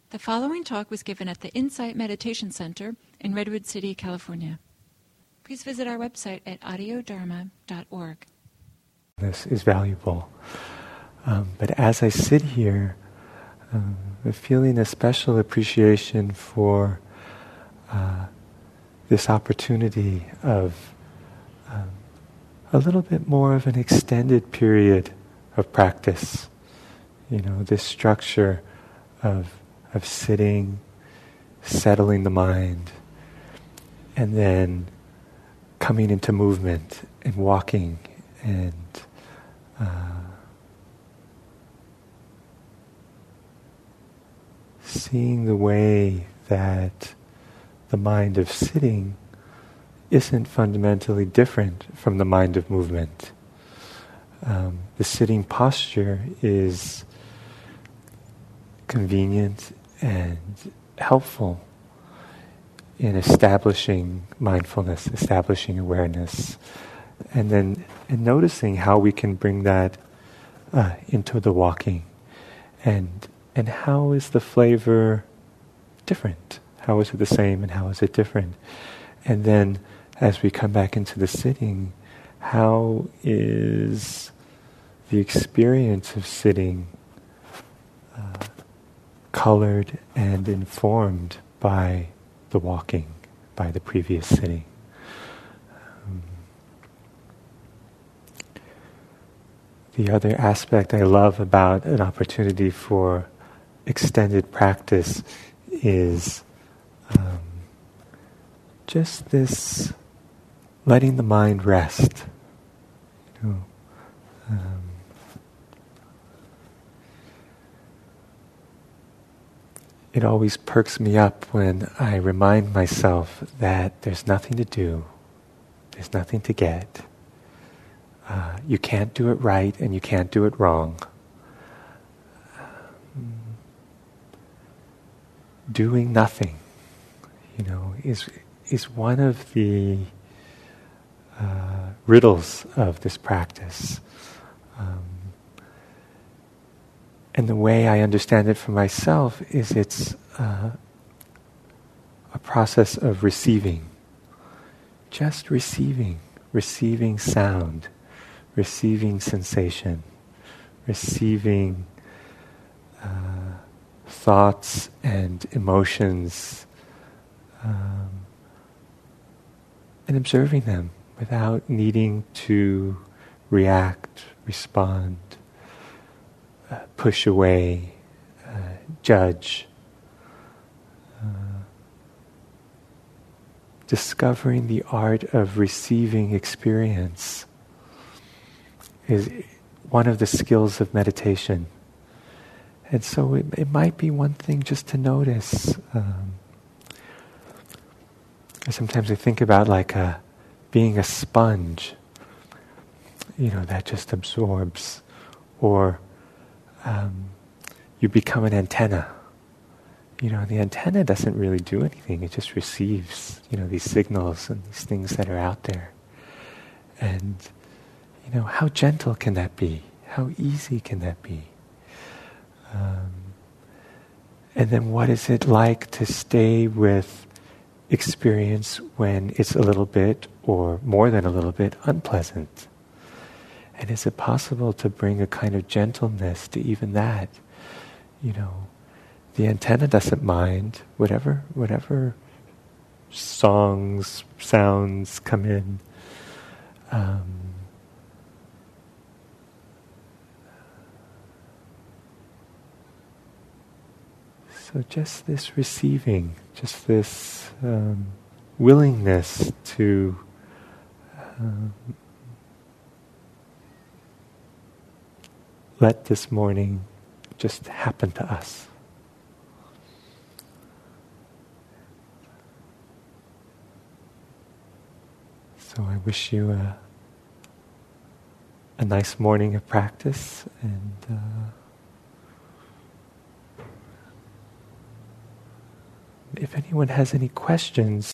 The following talk was given at the Insight Meditation Center in Redwood City, California. Please visit our website at audiodharma.org. This is valuable. But as I sit here, I'm feeling a special appreciation for this opportunity of a little bit more of an extended period of practice. You know, this structure of sitting, settling the mind, and then coming into movement and walking and seeing the way that the mind of sitting isn't fundamentally different from the mind of movement. The sitting posture is convenient and helpful in establishing mindfulness, establishing awareness, and noticing how we can bring that into the walking, and how is the flavor different? How is it the same and how is it different? And then as we come back into the sitting, how is the experience of sitting colored and informed by the walking, by the previous sitting? The other aspect I love about an opportunity for extended practice is just this letting the mind rest. You know, it always perks me up when I remind myself that there's nothing to do, there's nothing to get. You can't do it right and you can't do it wrong. Doing nothing, you know, is one of the riddles of this practice. And the way I understand it for myself is it's a process of receiving. Just receiving sound, receiving sensation, receiving thoughts and emotions, and observing them without needing to react, respond, push away, judge. Discovering the art of receiving experience is one of the skills of meditation. And so it might be one thing just to notice. Sometimes I think about like being a sponge, you know, that just absorbs. Or you become an antenna. You know, the antenna doesn't really do anything. It just receives, you know, these signals and these things that are out there. And, you know, how gentle can that be? How easy can that be? And then what is it like to stay with experience when it's a little bit, or more than a little bit, unpleasant? And is it possible to bring a kind of gentleness to even that? You know, the antenna doesn't mind whatever songs, sounds come in. So just this receiving, just this willingness to let this morning just happen to us. So I wish you a nice morning of practice, and if anyone has any questions,